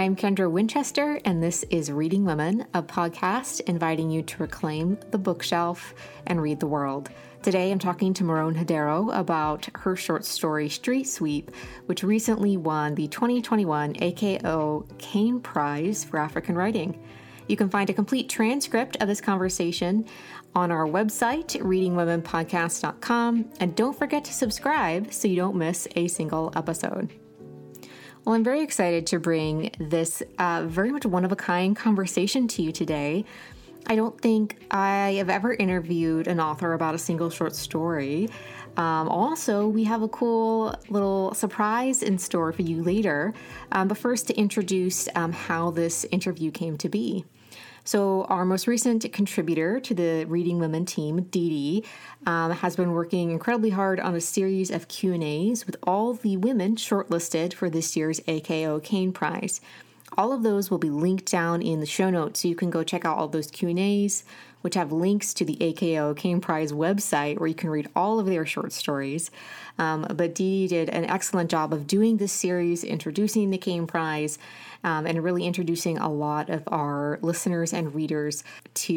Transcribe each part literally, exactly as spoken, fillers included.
I'm Kendra Winchester, and this is Reading Women, a podcast inviting you to reclaim the bookshelf and read the world. Today, I'm talking to Marone Hidairo about her short story, Street Sweep, which recently won the twenty twenty-one A K O Caine Prize for African Writing. You can find a complete transcript of this conversation on our website, reading women podcast dot com, and don't forget to subscribe so you don't miss a single episode. Well, I'm very excited to bring this uh, very much one-of-a-kind conversation to you today. I don't think I have ever interviewed an author about a single short story. Um, also, we have a cool little surprise in store for you later. Um, but first, to introduce um, how this interview came to be. So our most recent contributor to the Reading Women team, Dee Dee, um, has been working incredibly hard on a series of Q and A's with all the women shortlisted for this year's A K O Caine Prize. All of those will be linked down in the show notes, so you can go check out all those Q and A's, which have links to the A K O Caine Prize website where you can read all of their short stories. Um, but Dee Dee did an excellent job of doing this series, introducing the Caine Prize, um, and really introducing a lot of our listeners and readers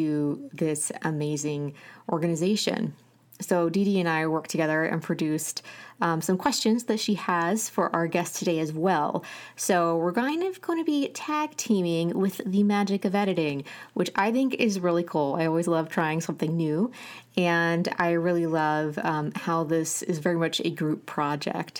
to this amazing organization. So Dee Dee and I worked together and produced um, some questions that she has for our guest today as well. So we're kind of going to be tag teaming with the magic of editing, which I think is really cool. I always love trying something new, and I really love um, how this is very much a group project.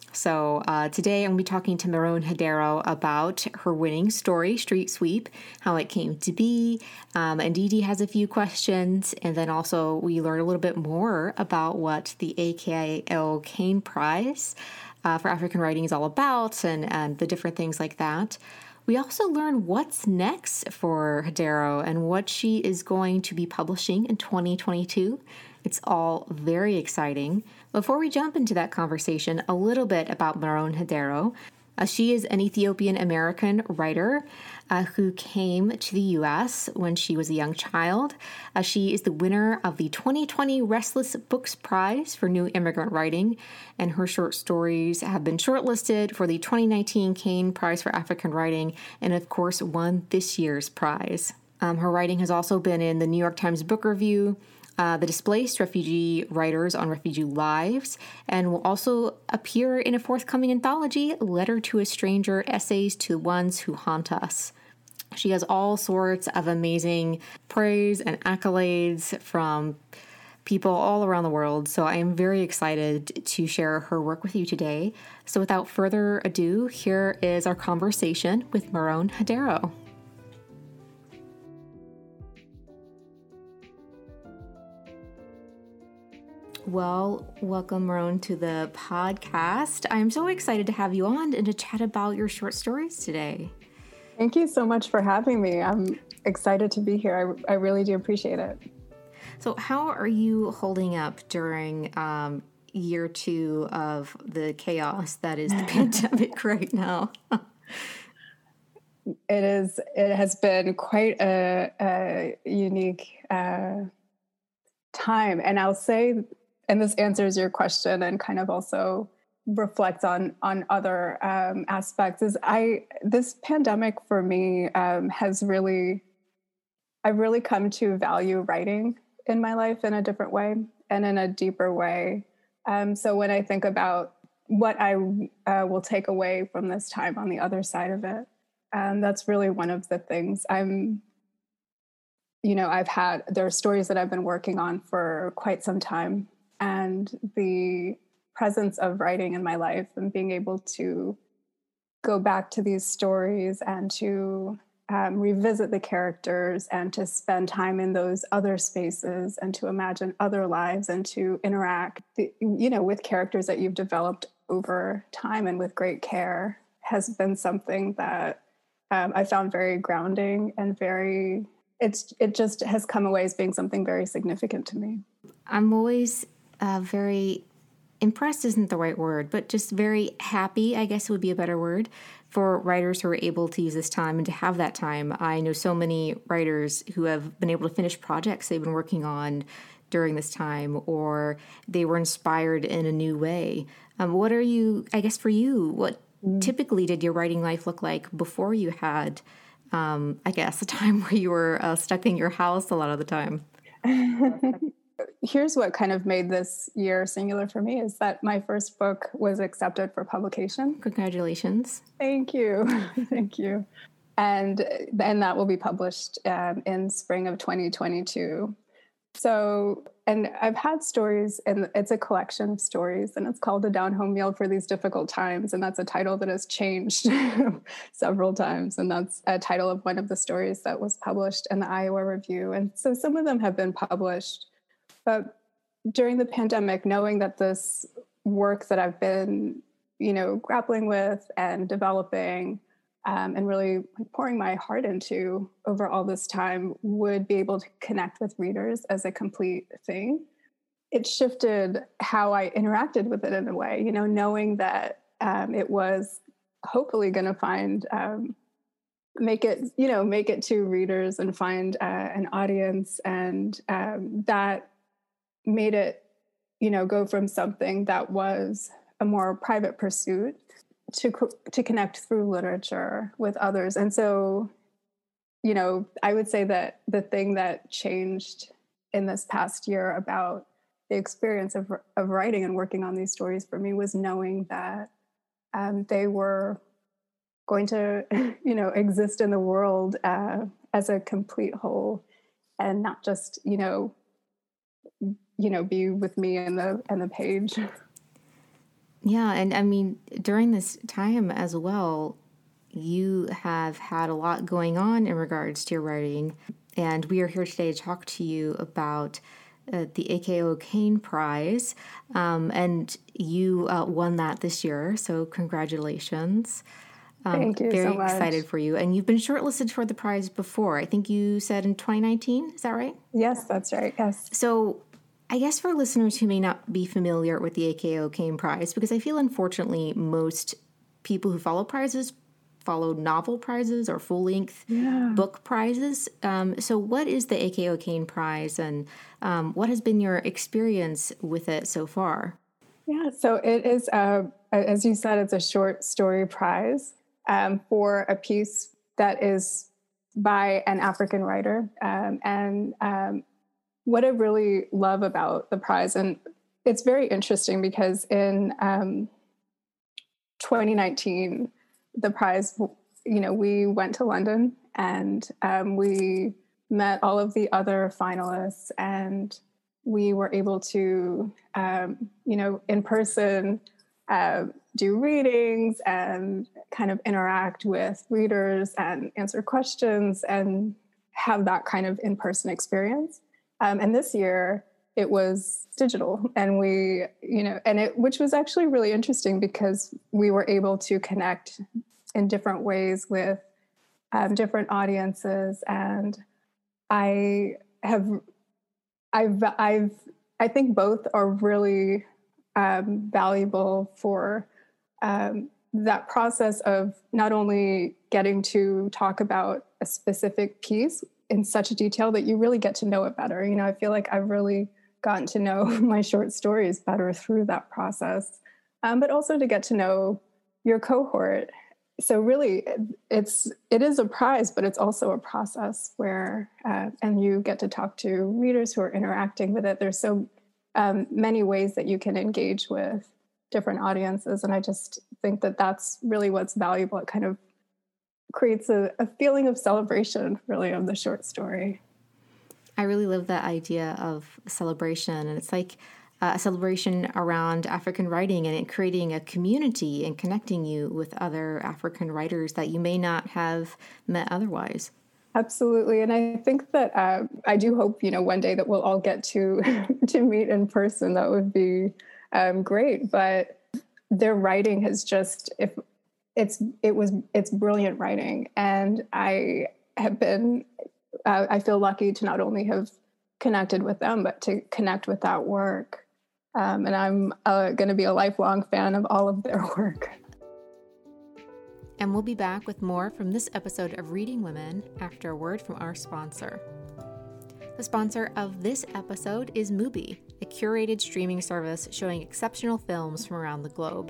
So uh, today I'm going to be talking to Marone Hidairo about her winning story, Street Sweep, how it came to be, um, and Dee Dee has a few questions, and then also we learn a little bit more about what the A K O Caine Prize uh, for African Writing is all about, and, and the different things like that. We also learn what's next for Hidairo and what she is going to be publishing in twenty twenty-two. It's all very exciting. Before we jump into that conversation, a little bit about Marone Hidairo. Uh, she is an Ethiopian-American writer uh, who came to the U S when she was a young child. Uh, she is the winner of the twenty twenty Restless Books Prize for New Immigrant Writing, and her short stories have been shortlisted for the twenty nineteen Caine Prize for African Writing, and of course won this year's prize. Um, her writing has also been in the New York Times Book Review, Uh, the Displaced Refugee Writers on Refugee Lives, and will also appear in a forthcoming anthology, Letter to a Stranger, Essays to the Ones Who Haunt Us. She has all sorts of amazing praise and accolades from people all around the world, so I am very excited to share her work with you today. So without further ado, here is our conversation with Marone Hidairo. Well, welcome, Marone, to the podcast. I'm so excited to have you on and to chat about your short stories today. Thank you so much for having me. I'm excited to be here. I, I really do appreciate it. So how are you holding up during um, year two of the chaos that is the pandemic right now? It is. It has been quite a, a unique uh, time. And I'll say, and this answers your question and kind of also reflects on on other um, aspects, is I this pandemic for me um, has really, I've really come to value writing in my life in a different way and in a deeper way. Um, so when I think about what I uh, will take away from this time on the other side of it, um, that's really one of the things I'm, you know, I've had, there are stories that I've been working on for quite some time, and the presence of writing in my life and being able to go back to these stories and to um, revisit the characters and to spend time in those other spaces and to imagine other lives and to interact, you know, with characters that you've developed over time and with great care has been something that um, I found very grounding and very, it's it just has come away as being something very significant to me. I'm always uh, very impressed isn't the right word, but just very happy, I guess would be a better word, for writers who are able to use this time and to have that time. I know so many writers who have been able to finish projects they've been working on during this time, or they were inspired in a new way. Um, what are you, I guess for you, what typically did your writing life look like before you had, um, I guess, a time where you were uh, stuck in your house a lot of the time? Here's what kind of made this year singular for me is that my first book was accepted for publication. Congratulations. Thank you. Thank you. And then that will be published um, in spring of twenty twenty-two. So, and I've had stories, and it's a collection of stories, and it's called A Down Home Meal for These Difficult Times. And that's a title that has changed several times. And that's a title of one of the stories that was published in the Iowa Review. And so some of them have been published. But during the pandemic, knowing that this work that I've been, you know, grappling with and developing um, and really pouring my heart into over all this time would be able to connect with readers as a complete thing, it shifted how I interacted with it in a way, you know, knowing that um, it was hopefully going to find, um, make it, you know, make it to readers and find uh, an audience. And um, that made it, you know, go from something that was a more private pursuit to to connect through literature with others. And so, you know, I would say that the thing that changed in this past year about the experience of of writing and working on these stories for me was knowing that um, they were going to, you know, exist in the world uh, as a complete whole, and not just, you know, you know, be with me and the and the page. Yeah, and I mean, during this time as well, you have had a lot going on in regards to your writing, and we are here today to talk to you about uh, the A K O Kane Prize, um, and you uh, won that this year, so congratulations. Um, Thank you very so much. excited for you. And you've been shortlisted for the prize before. I think you said in twenty nineteen, is that right? Yes, that's right, yes. So I guess for listeners who may not be familiar with the A K O Kane Prize, because I feel unfortunately most people who follow prizes follow novel prizes or full-length yeah. book prizes. Um, so what is the A K O Kane Prize, and um, what has been your experience with it so far? Yeah, so it is, uh, as you said, it's a short story prize um, for a piece that is by an African writer. Um, and um, what I really love about the prize, and it's very interesting because in um, twenty nineteen, the prize, you know, we went to London and um, we met all of the other finalists, and we were able to, um, you know, in person, uh, do readings and kind of interact with readers and answer questions and have that kind of in-person experience. Um, and this year it was digital, and we, you know, and it, which was actually really interesting because we were able to connect in different ways with um, different audiences. And I have, I've, I've, I think both are really um, valuable for um, that process of not only getting to talk about a specific piece in such detail that you really get to know it better. You know, I feel like I've really gotten to know my short stories better through that process, um, but also to get to know your cohort. So really, it's it is a prize, but it's also a process where, uh, and you get to talk to readers who are interacting with it. There's so um, many ways that you can engage with different audiences, and I just think that that's really what's valuable. It kind of creates a, a feeling of celebration, really, of the short story. I really love that idea of celebration, and it's like a celebration around African writing and it creating a community and connecting you with other African writers that you may not have met otherwise. Absolutely. And I think that uh, I do hope, you know, one day that we'll all get to to meet in person. That would be um, great. But their writing has just, if it's, it was, it's brilliant writing. And I have been, uh, I feel lucky to not only have connected with them, but to connect with that work. Um, and I'm uh, going to be a lifelong fan of all of their work. And we'll be back with more from this episode of Reading Women after a word from our sponsor. The sponsor of this episode is Mubi, a curated streaming service showing exceptional films from around the globe.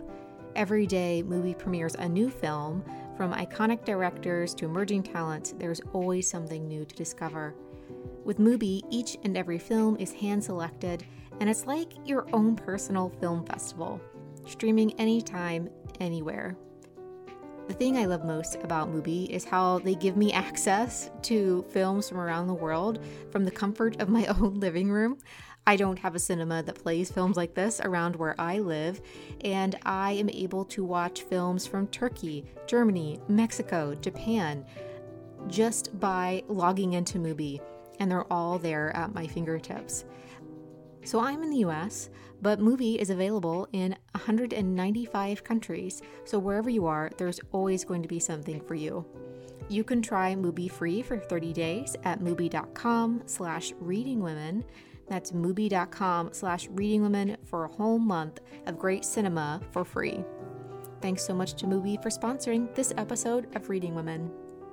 Every day, Mubi premieres a new film. From iconic directors to emerging talents, there's always something new to discover. With Mubi, each and every film is hand-selected, and it's like your own personal film festival, streaming anytime, anywhere. The thing I love most about Mubi is how they give me access to films from around the world from the comfort of my own living room. I don't have a cinema that plays films like this around where I live, and I am able to watch films from Turkey, Germany, Mexico, Japan, just by logging into Mubi, and they're all there at my fingertips. So I'm in the U S, but Mubi is available in one hundred ninety-five countries, so wherever you are, there's always going to be something for you. You can try Mubi free for thirty days at mubi.com slash readingwomen. That's mubi.com slash readingwomen for a whole month of great cinema for free. Thanks so much to Mubi for sponsoring this episode of Reading Women.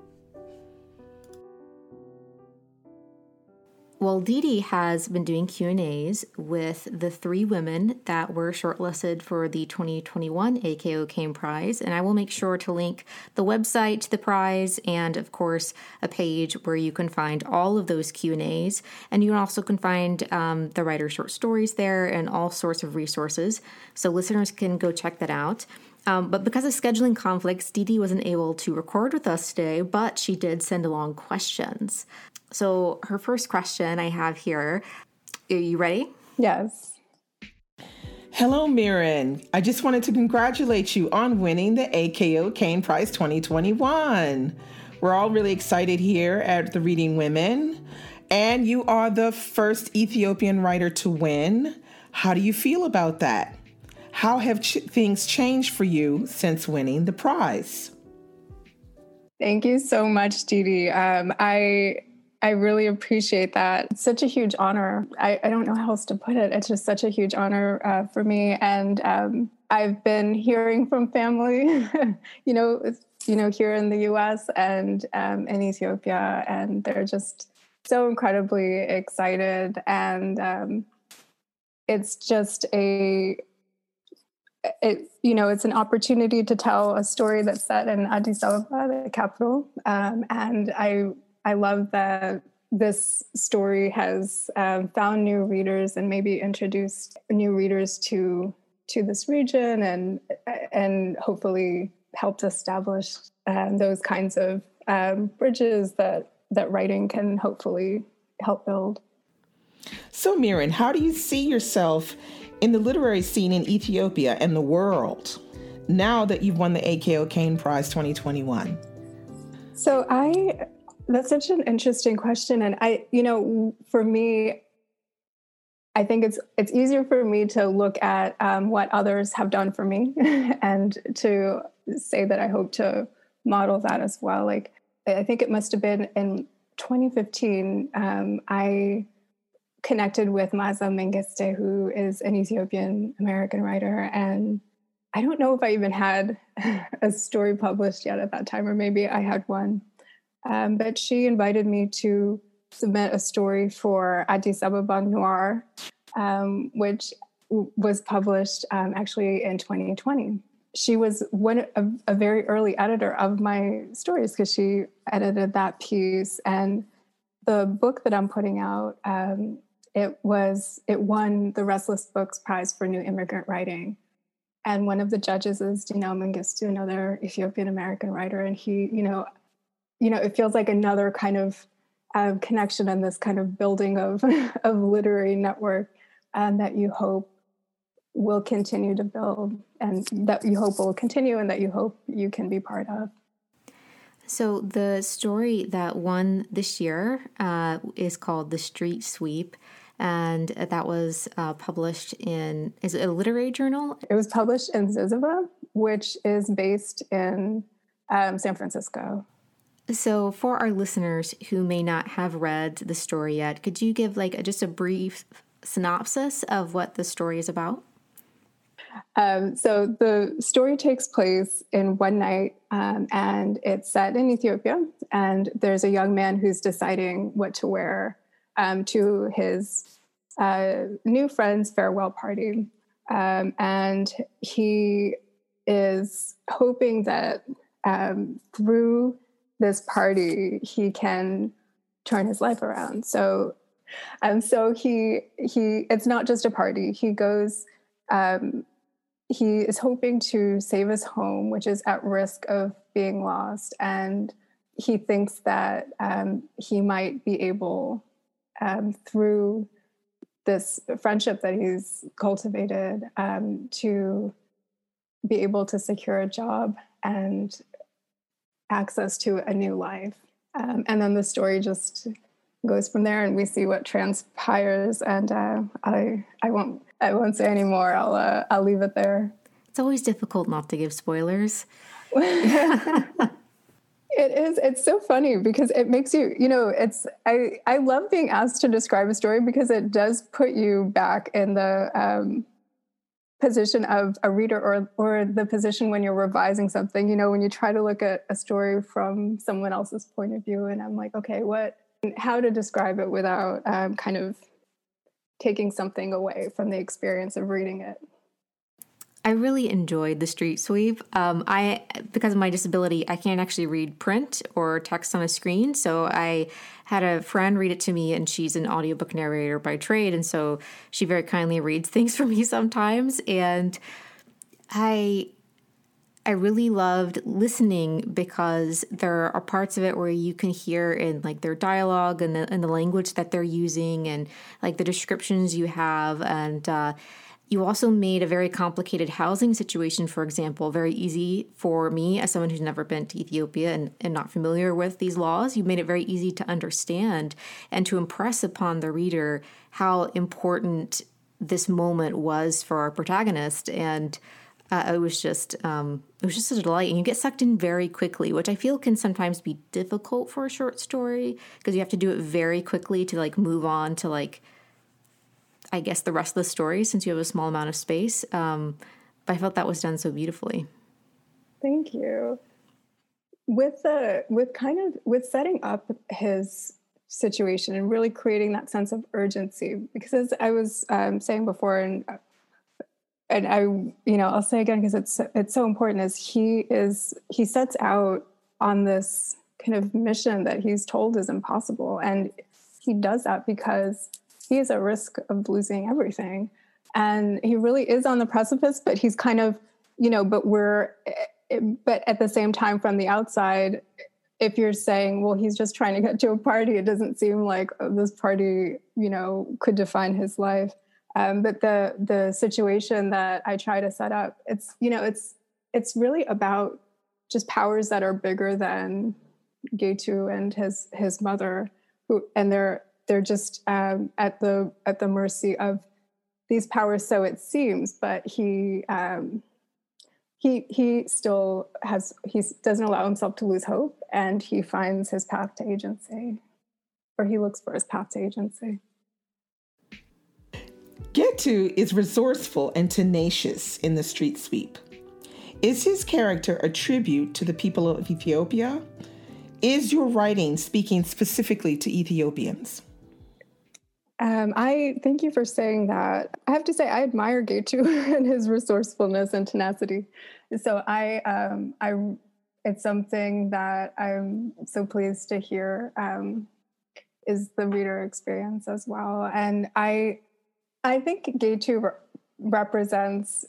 Well, Dee Dee has been doing Q and A's with the three women that were shortlisted for the twenty twenty-one A K O Kane Prize, and I will make sure to link the website to the prize and, of course, a page where you can find all of those Q and A's, and you also can find um, the writer's short stories there and all sorts of resources, so listeners can go check that out. Um, but because of scheduling conflicts, Dee Dee wasn't able to record with us today, but she did send along questions. So her first question I have here, are you ready? Yes. Hello, Mirren. I just wanted to congratulate you on winning the A K O Kane Prize twenty twenty-one. We're all really excited here at the Reading Women, and you are the first Ethiopian writer to win. How do you feel about that? How have ch- things changed for you since winning the prize? Thank you so much, Dee Dee. Um, I I really appreciate that. It's such a huge honor. I, I don't know how else to put it. It's just such a huge honor uh, for me. And um, I've been hearing from family, you know, you know, here in the U S and um, in Ethiopia, and they're just so incredibly excited. And um, it's just a, it, you know, it's an opportunity to tell a story that's set in Addis Ababa, the capital. Um, and I, I love that this story has um, found new readers and maybe introduced new readers to to this region, and and hopefully helped establish um, those kinds of um, bridges that that writing can hopefully help build. So, Mirren, how do you see yourself in the literary scene in Ethiopia and the world now that you've won the A K O Kane Prize twenty twenty-one? So I. That's such an interesting question. And I, you know, for me, I think it's it's easier for me to look at um, what others have done for me and to say that I hope to model that as well. Like, I think it must have been in twenty fifteen, um, I connected with Maza Mengiste, who is an Ethiopian American writer. And I don't know if I even had a story published yet at that time, or maybe I had one. Um, but she invited me to submit a story for Addis Ababa Noir, um, which w- was published um, actually in twenty twenty. She was one a, a very early editor of my stories because she edited that piece. And the book that I'm putting out, um, it was it won the Restless Books Prize for New Immigrant Writing. And one of the judges is Dineo Mengistu, another Ethiopian American writer, and he, you know. You know, it feels like another kind of uh, connection and this kind of building of, of literary network um, that you hope will continue to build, and that you hope will continue, and that you hope you can be part of. So the story that won this year uh, is called The Street Sweep, and that was uh, published in, is it a literary journal? It was published in Ziziva, which is based in um, San Francisco. So for our listeners who may not have read the story yet, could you give like a, just a brief synopsis of what the story is about? Um, so the story takes place in one night, um, and it's set in Ethiopia. And there's a young man who's deciding what to wear um, to his uh, new friend's farewell party. Um, and he is hoping that um, through this party, he can turn his life around. So, um, so he, he, it's not just a party. He goes, um, he is hoping to save his home, which is at risk of being lost. And he thinks that um, he might be able, um, through this friendship that he's cultivated, um, to be able to secure a job and access to a new life. Um, and then the story just goes from there, and we see what transpires. And uh, I, I won't, I won't say any more. I'll, uh, I'll leave it there. It's always difficult not to give spoilers. It is. It's so funny because it makes you, you know, it's, I, I love being asked to describe a story because it does put you back in the um, position of a reader, or, or the position when you're revising something, you know, when you try to look at a story from someone else's point of view. And I'm like, okay, what, how to describe it without um, kind of taking something away from the experience of reading it. I really enjoyed The Street Sweep. Um, I, because of my disability, I can't actually read print or text on a screen. So I had a friend read it to me, and she's an audiobook narrator by trade. And so she very kindly reads things for me sometimes. And I, I really loved listening because there are parts of it where you can hear in like their dialogue and the, and the language that they're using, and like the descriptions you have. And, uh, you also made a very complicated housing situation, for example, very easy for me as someone who's never been to Ethiopia and, and not familiar with these laws. You made it very easy to understand and to impress upon the reader how important this moment was for our protagonist. And uh, it was just um, it was just a delight. And you get sucked in very quickly, which I feel can sometimes be difficult for a short story because you have to do it very quickly to like move on to like, I guess, the rest of the story since you have a small amount of space. Um, but I felt that was done so beautifully. Thank you. With the, with kind of, with setting up his situation and really creating that sense of urgency, because as I was um, saying before, and and I, you know, I'll say again, because it's, it's so important, is he is, he sets out on this kind of mission that he's told is impossible. And he does that because he is at risk of losing everything. And he really is on the precipice, but he's kind of, you know, but we're, but at the same time from the outside, if you're saying, well, he's just trying to get to a party, it doesn't seem like this party, you know, could define his life. Um, but the, the situation that I try to set up, it's, you know, it's, it's really about just powers that are bigger than Gaytu and his, his mother, who, and they're, They're just um, at the at the mercy of these powers, so it seems. But he um, he he still has he doesn't allow himself to lose hope, and he finds his path to agency, or he looks for his path to agency. Gaytu is resourceful and tenacious in The Street Sweep. Is his character a tribute to the people of Ethiopia? Is your writing speaking specifically to Ethiopians? Um, I thank you for saying that. I have to say, I admire Gaytu and his resourcefulness and tenacity. So I, um, I, it's something that I'm so pleased to hear um, is the reader experience as well. And I, I think Gaytu re- represents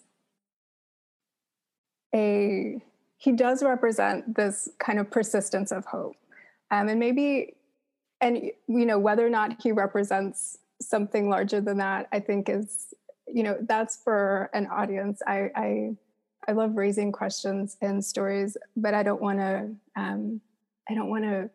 a, he does represent this kind of persistence of hope. Um, and maybe, and, you know, whether or not he represents something larger than that, I think is, you know, that's for an audience. I, I, I love raising questions in stories, but I don't want to, um, I don't want to,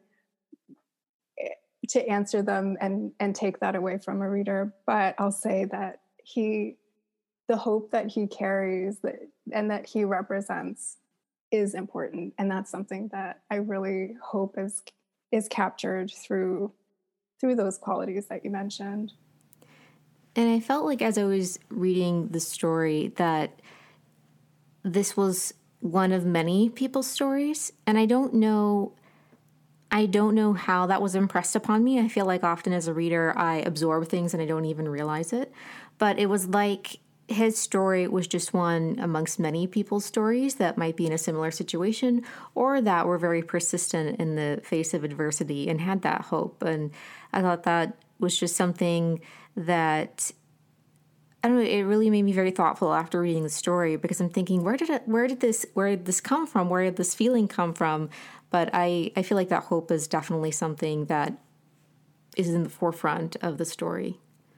to answer them and, and take that away from a reader. But I'll say that he, the hope that he carries that, and that he represents is important. And that's something that I really hope is is captured through through those qualities that you mentioned. And I felt like as I was reading the story that this was one of many people's stories. And I don't know, I don't know how that was impressed upon me. I feel like often as a reader, I absorb things and I don't even realize it. But it was like his story was just one amongst many people's stories that might be in a similar situation or that were very persistent in the face of adversity and had that hope. And I thought that was just something that, I don't know, it really made me very thoughtful after reading the story, because I'm thinking, where did it, where did this, where did this come from? Where did this feeling come from? But I, I feel like that hope is definitely something that is in the forefront of the story.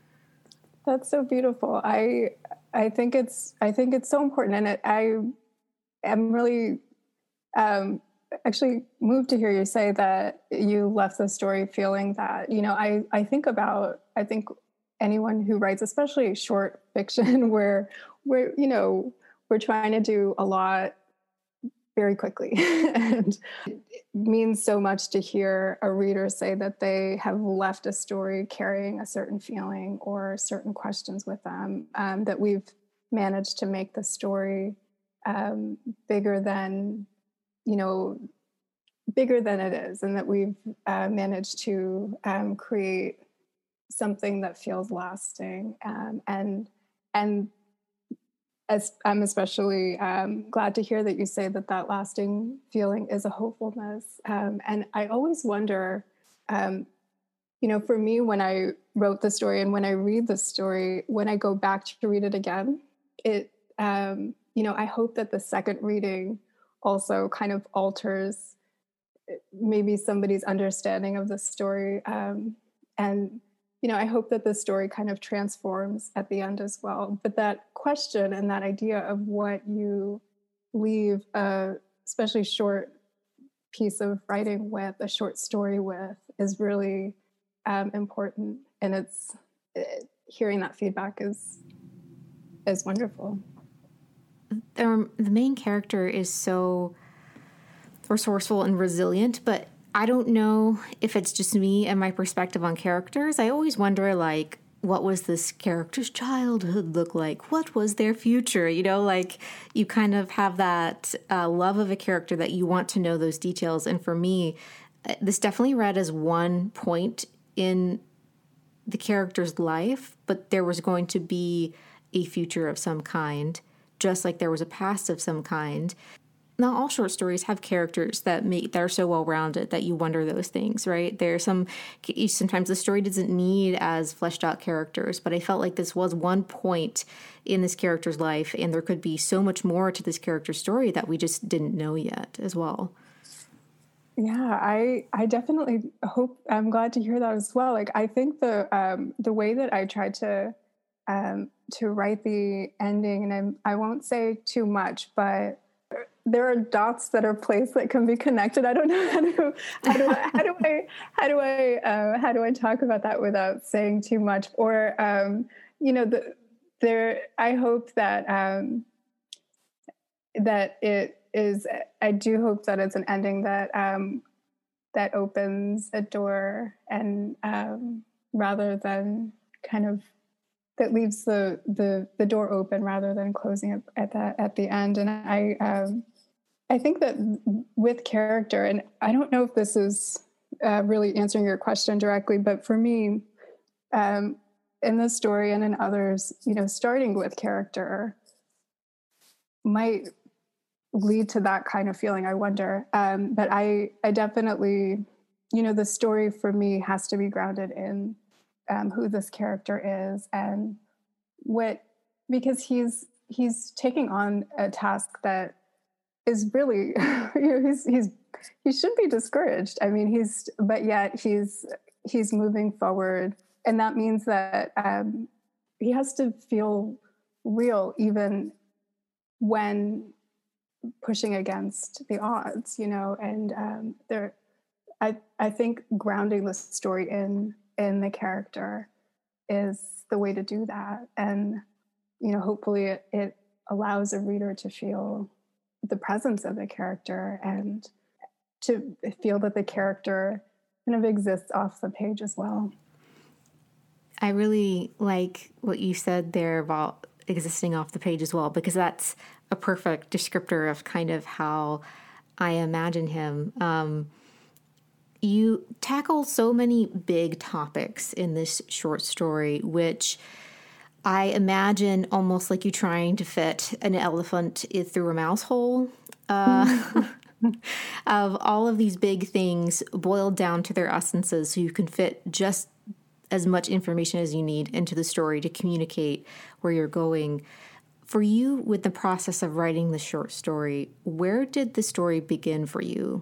That's so beautiful. I I think it's I think it's so important, and it, I am really um, actually moved to hear you say that you left the story feeling that, you know, I I think about I think anyone who writes, especially short fiction, where where you know we're trying to do a lot very quickly, and it means so much to hear a reader say that they have left a story carrying a certain feeling or certain questions with them, um, that we've managed to make the story um, bigger than, you know, bigger than it is, and that we've uh, managed to um, create something that feels lasting, um, and and As I'm especially um, glad to hear that you say that that lasting feeling is a hopefulness. Um, and I always wonder, um, you know, for me, when I wrote the story and when I read the story, when I go back to read it again, it, um, you know, I hope that the second reading also kind of alters maybe somebody's understanding of the story. Um, and you know, I hope that the story kind of transforms at the end as well. But that question and that idea of what you leave a especially short piece of writing with, a short story with, is really um, important. And it's it, hearing that feedback is is wonderful. The, the main character is so resourceful and resilient, but I don't know if it's just me and my perspective on characters. I always wonder, like, what was this character's childhood look like? What was their future? You know, like, you kind of have that uh, love of a character that you want to know those details. And for me, this definitely read as one point in the character's life, but there was going to be a future of some kind, just like there was a past of some kind. Not all short stories have characters that make that are so well-rounded that you wonder those things, right? There are some, sometimes the story doesn't need as fleshed out characters, but I felt like this was one point in this character's life, and there could be so much more to this character's story that we just didn't know yet as well. Yeah, I I definitely hope, I'm glad to hear that as well. Like, I think the um, the way that I tried to um, to write the ending, and I'm, I won't say too much, but there are dots that are placed that can be connected. I don't know how to how do I how do I how do I uh, how do I talk about that without saying too much? Or um, you know, the, there. I hope that um, that it is. I do hope that it's an ending that um, that opens a door, and um, rather than kind of that leaves the the the door open rather than closing it at the at the end. And I. Um, I think that with character, and I don't know if this is uh, really answering your question directly, but for me, um, in this story and in others, you know, starting with character might lead to that kind of feeling, I wonder. Um, but I, I definitely, you know, the story for me has to be grounded in um, who this character is and what, because he's he's taking on a task that is really, you know, he's he's he should be discouraged. I mean, he's but yet he's he's moving forward, and that means that um, he has to feel real even when pushing against the odds, you know. And um, there, I I think grounding the story in in the character is the way to do that, and you know, hopefully it, it allows a reader to feel the presence of the character and to feel that the character kind of exists off the page as well. I really like what you said there about existing off the page as well, because that's a perfect descriptor of kind of how I imagine him. Um, you tackle so many big topics in this short story, which I imagine almost like you trying to fit an elephant through a mouse hole. Uh, of all of these big things boiled down to their essences so you can fit just as much information as you need into the story to communicate where you're going. For you, with the process of writing the short story, where did the story begin for you?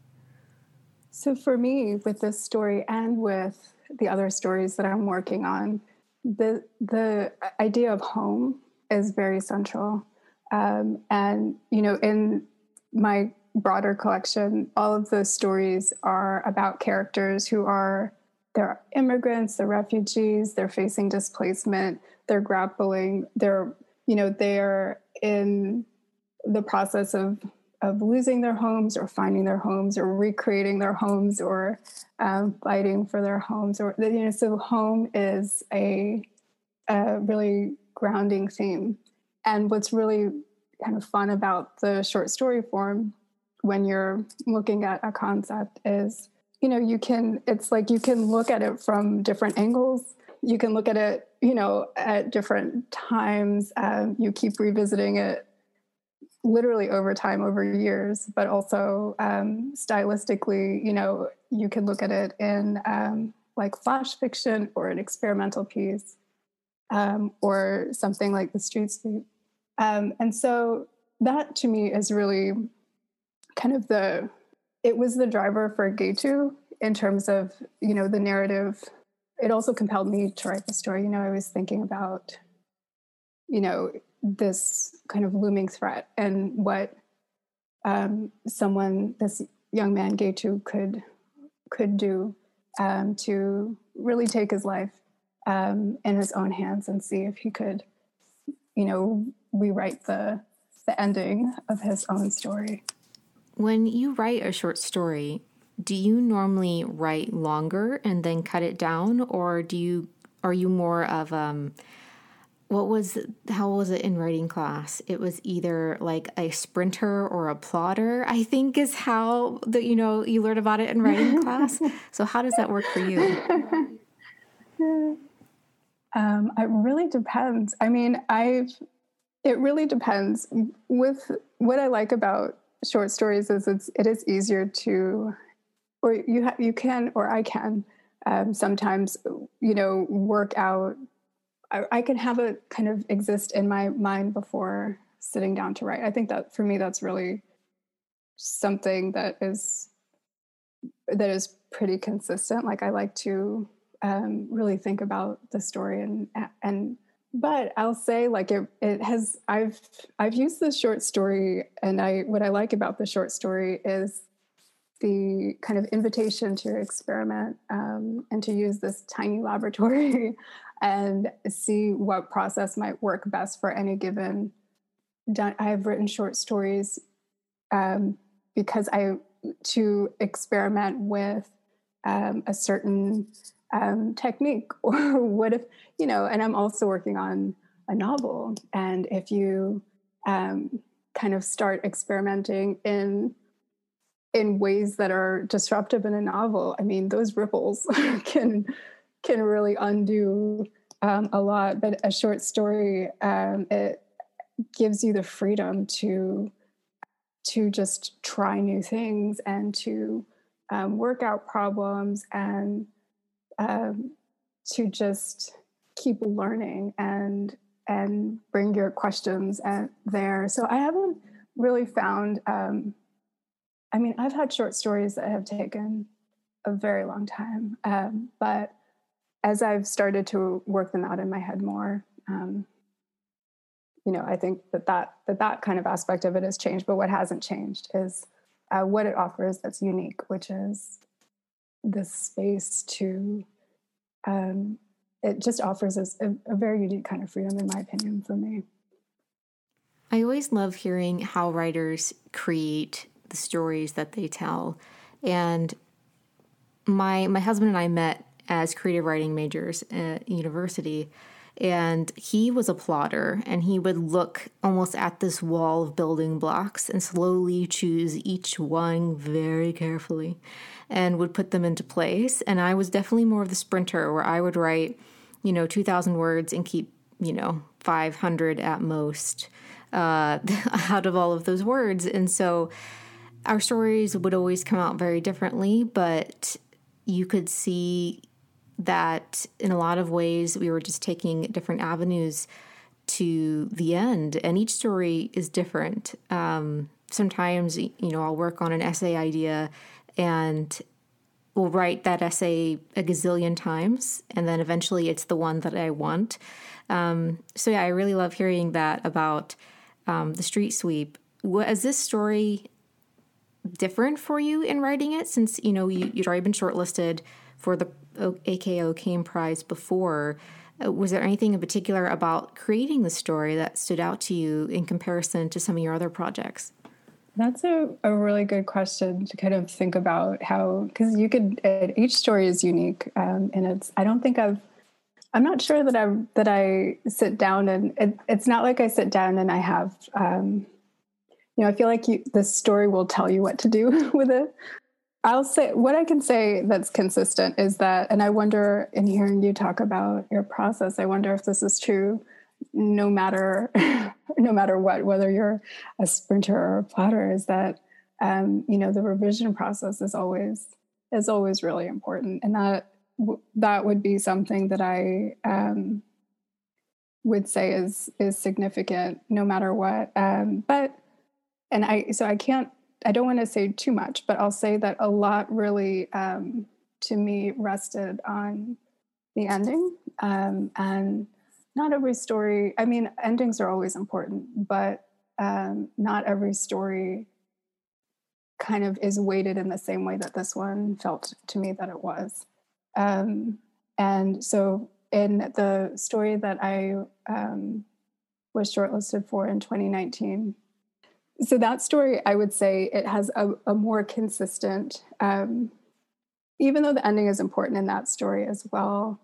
So for me, with this story and with the other stories that I'm working on, the the idea of home is very central. Um, and, you know, in my broader collection, all of those stories are about characters who are, they're immigrants, they're refugees, they're facing displacement, they're grappling, they're, you know, they're in the process of of losing their homes or finding their homes or recreating their homes or um, fighting for their homes. Or, you know, so home is a, a really grounding theme. And what's really kind of fun about the short story form when you're looking at a concept is, you know, you can, it's like you can look at it from different angles. You can look at it, you know, at different times. Um, you keep revisiting it literally over time, over years, but also um, stylistically, you know, you can look at it in um, like flash fiction or an experimental piece um, or something like The Street Sweep. Um, and so that to me is really kind of the, it was the driver for Geitu in terms of, you know, the narrative. It also compelled me to write the story. You know, I was thinking about, you know, this kind of looming threat and what um, someone, this young man, Geitu, could could do um, to really take his life um, in his own hands and see if he could, you know, rewrite the the ending of his own story. When you write a short story, do you normally write longer and then cut it down, or do you are you more of um what was how was it in writing class? It was either like a sprinter or a plotter, I think is how that you know you learn about it in writing class. So how does that work for you? Um, it really depends. I mean, I've it really depends. With what I like about short stories is it's it is easier to, or you ha- you can, or I can um, sometimes, you know, work out. I, I can have it kind of exist in my mind before sitting down to write. I think that for me, that's really something that is that is pretty consistent. Like I like to um, really think about the story and and. But I'll say, like it, it has. I've I've used the short story, and I what I like about the short story is the kind of invitation to experiment um, and to use this tiny laboratory and see what process might work best for any given. I've written short stories um, because I to experiment with um, a certain. Um, technique, or what if, you know, and I'm also working on a novel. And if you um, kind of start experimenting in in ways that are disruptive in a novel, I mean, those ripples can can really undo um, a lot. But a short story, um, it gives you the freedom to to just try new things and to um, work out problems and Um, to just keep learning and and bring your questions at there. So I haven't really found. Um, I mean, I've had short stories that have taken a very long time, um, but as I've started to work them out in my head more, um, you know, I think that that that that kind of aspect of it has changed. But what hasn't changed is uh, what it offers that's unique, which is this space to. Um, it just offers us a, a very unique kind of freedom, in my opinion, for me. I always love hearing how writers create the stories that they tell. And my my husband and I met as creative writing majors at university, and he was a plotter, and he would look almost at this wall of building blocks and slowly choose each one very carefully and would put them into place. And I was definitely more of the sprinter, where I would write, you know, two thousand words and keep you know, five hundred at most uh, out of all of those words. And so our stories would always come out very differently, but you could see that in a lot of ways we were just taking different avenues to the end, and each story is different. Um, sometimes, you know, I'll work on an essay idea and we'll write that essay a gazillion times, and then eventually it's the one that I want. Um, so yeah, I really love hearing that about um, the street sweep. What, is this story different for you in writing it, since, you know, you, you'd already been shortlisted for the A K O Kane Prize before? Uh, was there anything in particular about creating the story that stood out to you in comparison to some of your other projects? That's a, a really good question to kind of think about how, because you could, uh, each story is unique. Um, and it's, I don't think I've, I'm not sure that I, that I sit down and it, it's not like I sit down and I have, um, you know, I feel like you, the story will tell you what to do with it. I'll say, what I can say that's consistent is that, and I wonder, in hearing you talk about your process, I wonder if this is true no matter, no matter what, whether you're a sprinter or a plotter, is that, um, you know, the revision process is always, is always really important. And that, that would be something that I, um, would say is, is significant no matter what. Um, but, and I, so I can't, I don't want to say too much, but I'll say that a lot really, um, to me, rested on the ending. Um, and not every story, I mean, endings are always important, but um, not every story kind of is weighted in the same way that this one felt to me that it was. Um, and so in the story that I um, was shortlisted for in twenty nineteen, so that story, I would say it has a, a more consistent, um, even though the ending is important in that story as well,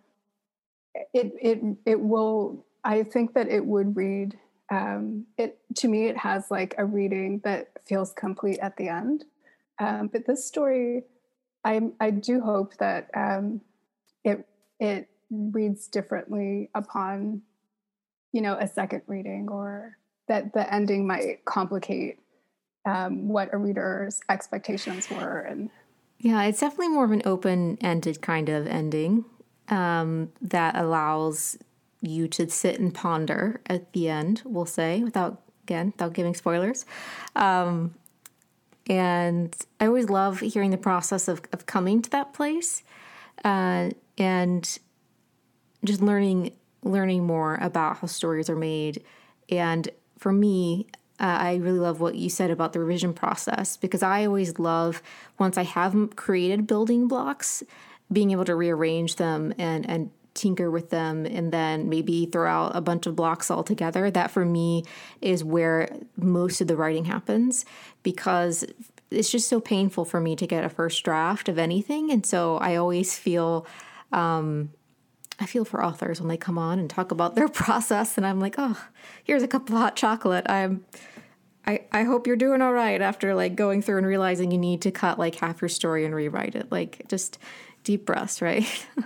it it it will, I think that it would read, um, it to me, it has like a reading that feels complete at the end. Um, but this story, I I do hope that um, it it reads differently upon, you know, a second reading, or that the ending might complicate um, what a reader's expectations were. And yeah, it's definitely more of an open-ended kind of ending um, that allows you to sit and ponder at the end, we'll say, without, again, without giving spoilers. Um, and I always love hearing the process of, of coming to that place uh, and just learning learning more about how stories are made. And for me, uh, I really love what you said about the revision process, because I always love, once I have created building blocks, being able to rearrange them and, and tinker with them, and then maybe throw out a bunch of blocks altogether. That for me is where most of the writing happens, because it's just so painful for me to get a first draft of anything. And so I always feel, um, I feel for authors when they come on and talk about their process, and I'm like, oh, here's a cup of hot chocolate. I'm, I, I hope you're doing all right after like going through and realizing you need to cut like half your story and rewrite it. Like, just deep breaths, right?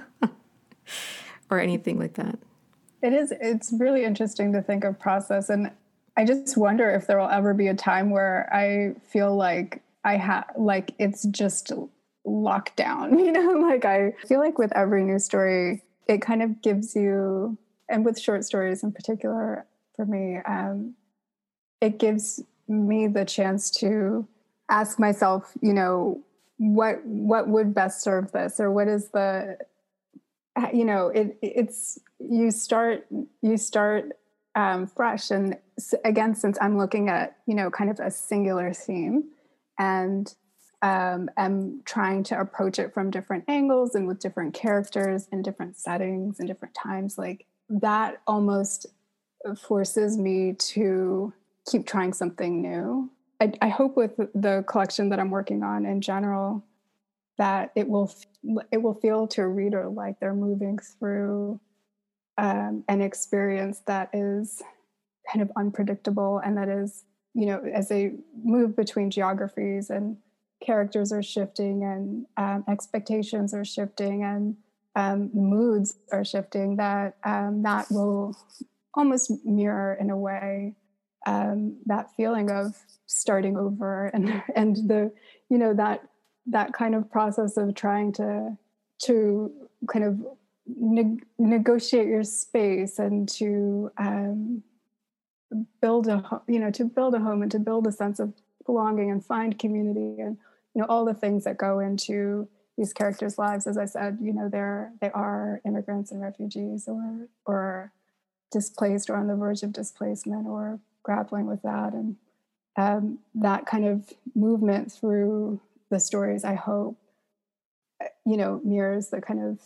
Or anything like that. it is, it's really interesting to think of process. And I just wonder if there will ever be a time where I feel like I have, like, it's just locked down, you know, like I feel like with every new story, it kind of gives you, and with short stories in particular for me, um, it gives me the chance to ask myself, you know, what, what would best serve this, or what is the, you know, it, it's, you start, you start um, fresh. And again, since I'm looking at, you know, kind of a singular theme, and um, am trying to approach it from different angles and with different characters in different settings and different times, like that almost forces me to keep trying something new. I, I hope with the collection that I'm working on in general, that it will it will feel to a reader like they're moving through um, an experience that is kind of unpredictable, and that is, you know, as they move between geographies and characters are shifting, and um, expectations are shifting, and um, moods are shifting, that um, that will almost mirror in a way um, that feeling of starting over and and the you know that that kind of process of trying to to kind of ne- negotiate your space and to um, build a ho- you know to build a home and to build a sense of belonging and find community and you know all the things that go into these characters' lives. As I said, you know they're they are immigrants and refugees or or displaced or on the verge of displacement or grappling with that, and um, that kind of movement through the stories, I hope, you know, mirrors the kind of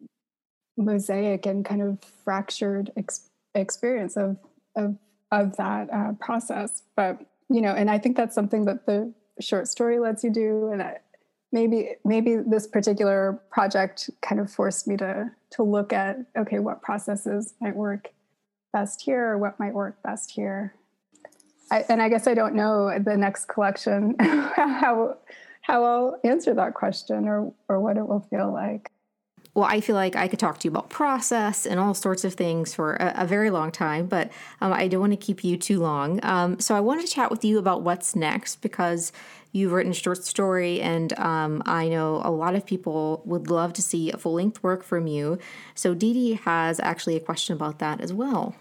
mosaic and kind of fractured ex- experience of of of that uh, process. But you know, and I think that's something that the short story lets you do. And I, maybe maybe this particular project kind of forced me to to look at, okay, what processes might work best here, or what might work best here. I, and I guess I don't know the next collection how how I'll answer that question or or what it will feel like. Well, I feel like I could talk to you about process and all sorts of things for a, a very long time, but um, I don't want to keep you too long. Um, so I wanted to chat with you about what's next, because you've written a short story, and um, I know a lot of people would love to see a full-length work from you. So Dee Dee has actually a question about that as well.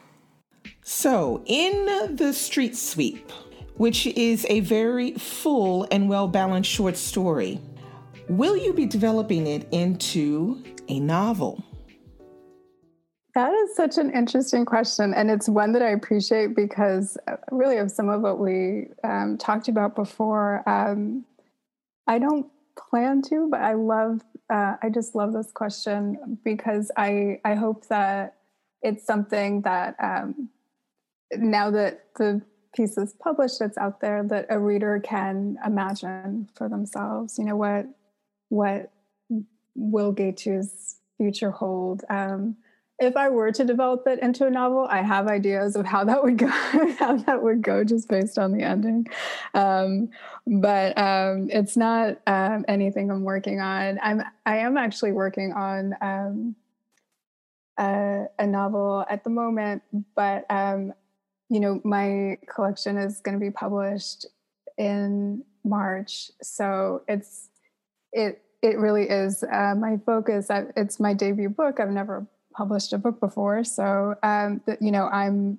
So in The Street Sweep, which is a very full and well-balanced short story, will you be developing it into a novel? That is such an interesting question. And it's one that I appreciate because really of some of what we um, talked about before, um, I don't plan to, but I love, uh, I just love this question because I, I hope that it's something that um, now that the piece is published, it's out there, that a reader can imagine for themselves, you know, what, what will Gaytu's future hold? Um, if I were to develop it into a novel, I have ideas of how that would go, how that would go just based on the ending. Um, but um, it's not um, anything I'm working on. I'm, I am actually working on um, a, a novel at the moment, but um, you know, my collection is going to be published in March. So it's, it, it really is uh, my focus. I, it's my debut book. I've never published a book before. So, um, the, you know, I'm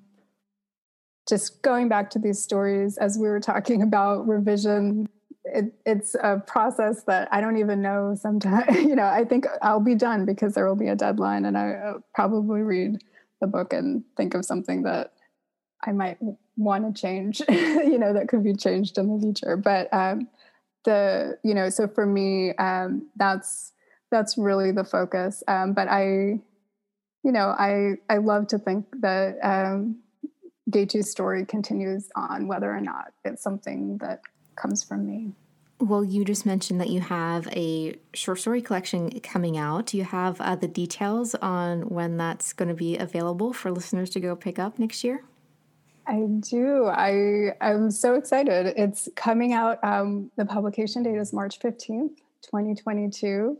just going back to these stories as we were talking about revision. It, it's a process that I don't even know sometimes, you know, I think I'll be done because there will be a deadline, and I, I'll probably read the book and think of something that I might want to change, you know, that could be changed in the future. But um, the, you know, so for me, um, that's, that's really the focus. Um, but I, you know, I, I love to think that um, Gaytu's story continues on, whether or not it's something that comes from me. Well, you just mentioned that you have a short story collection coming out. Do you have uh, the details on when that's going to be available for listeners to go pick up next year? I do. I I'm so excited. It's coming out. Um, the publication date is March fifteenth, twenty twenty-two.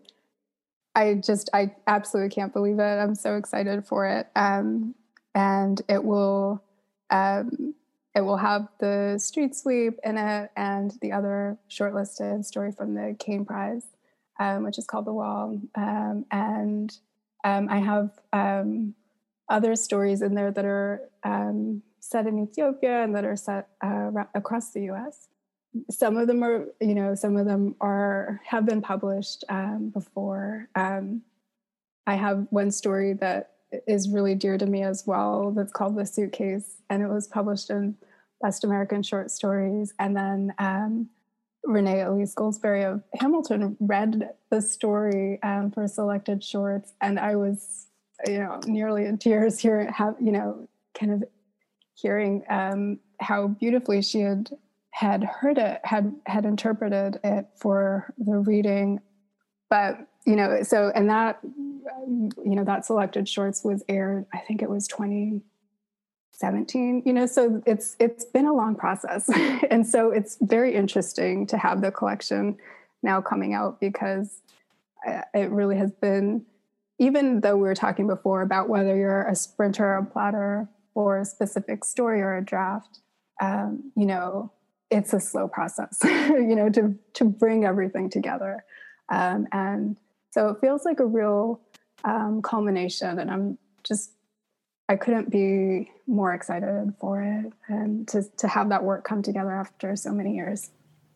I just, I absolutely can't believe it. I'm so excited for it. Um, and it will, um, it will have the Street Sweep in it and the other shortlisted story from the Caine Prize, um, which is called The Wall. Um, and um, I have um, other stories in there that are um, set in Ethiopia and that are set uh, across the U S. Some of them are, you know, some of them are have been published um, before. Um, I have one story that is really dear to me as well. That's called The Suitcase, and it was published in Best American Short Stories. And then um, Renee Elise Goldsberry of Hamilton read the story um, for selected shorts, and I was, you know, nearly in tears here. Have you know, kind of hearing um, how beautifully she had. had heard it, had had interpreted it for the reading. But, you know, so, and that, you know, that selected shorts was aired, I think it was twenty seventeen, you know, so it's it's been a long process. And so it's very interesting to have the collection now coming out, because it really has been, even though we were talking before about whether you're a sprinter or a plotter, for a specific story or a draft, um, you know, it's a slow process, you know, to to bring everything together. Um, and so it feels like a real um, culmination, and I'm just, I couldn't be more excited for it and to, to have that work come together after so many years.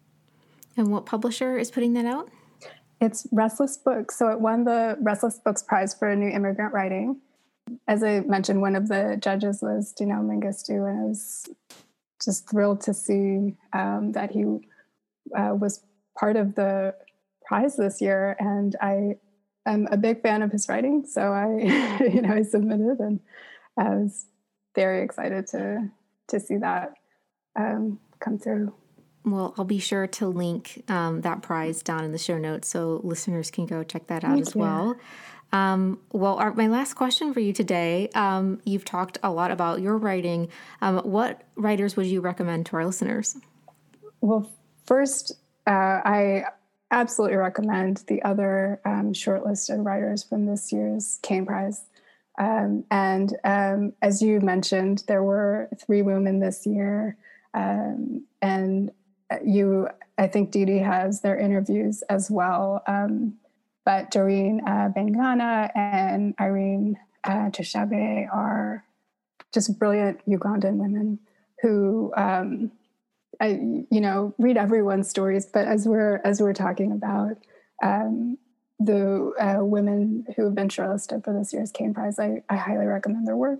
And what publisher is putting that out? It's Restless Books. So it won the Restless Books Prize for New Immigrant Writing. As I mentioned, one of the judges was Danielle Mengistu, and I was just thrilled to see um, that he uh, was part of the prize this year. And I am a big fan of his writing, so I, you know, I submitted, and I was very excited to to see that um, come through. Well, I'll be sure to link um, that prize down in the show notes so listeners can go check that out Thank as you. well. Um, well, our, my last question for you today, um, you've talked a lot about your writing. Um, what writers would you recommend to our listeners? Well, first, uh, I absolutely recommend the other um, shortlisted writers from this year's Cain Prize. Um, and um, as you mentioned, there were three women this year. Um, and you, I think Dee Dee has their interviews as well. Um, but Doreen uh, Bengana and Irene uh, Tashabe are just brilliant Ugandan women who, um, I, you know, read everyone's stories. But as we're as we're talking about um, the uh, women who have been shortlisted for this year's Cain Prize, I, I highly recommend their work.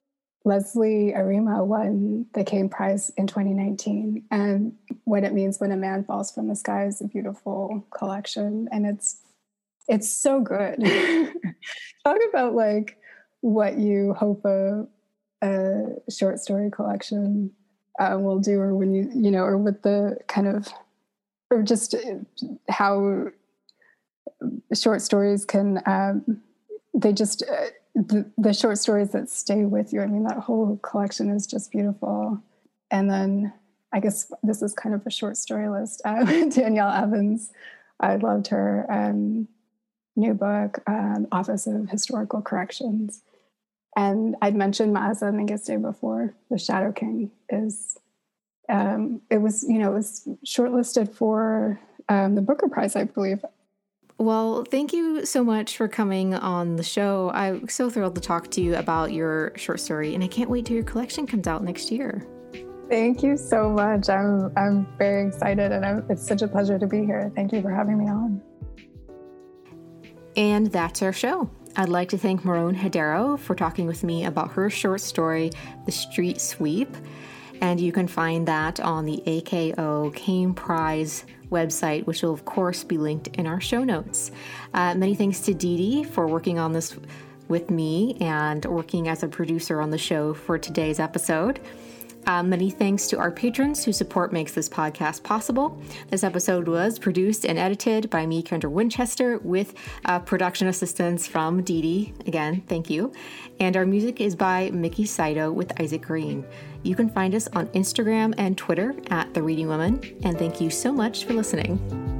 Leslie Arima won the Cain Prize in twenty nineteen, and What It Means When a Man Falls from the Sky is a beautiful collection, and it's it's so good. Talk about like what you hope a, a short story collection uh, will do, or when you you know, or what the kind of, or just how short stories can um, they just. Uh, The, the short stories that stay with you. I mean, that whole collection is just beautiful. And then I guess this is kind of a short story list. Uh, Danielle Evans, I loved her um, new book, um, Office of Historical Corrections. And I'd mentioned Maaza Mengiste before. The Shadow King is, um, it was, you know, it was shortlisted for um, the Booker Prize, I believe. Well, thank you so much for coming on the show. I'm so thrilled to talk to you about your short story, and I can't wait till your collection comes out next year. Thank you so much. I'm I'm very excited, and I'm, it's such a pleasure to be here. Thank you for having me on. And that's our show. I'd like to thank Marone Hedero for talking with me about her short story, The Street Sweep. And you can find that on the A K O Cain Prize website, which will, of course, be linked in our show notes. Uh, many thanks to Dee Dee for working on this with me and working as a producer on the show for today's episode. Uh, many thanks to our patrons whose support makes this podcast possible. This episode was produced and edited by me, Kendra Winchester, with uh, production assistance from Dee Dee. Again, thank you. And our music is by Mickey Saito with Isaac Green. You can find us on Instagram and Twitter at The Reading Woman. And thank you so much for listening.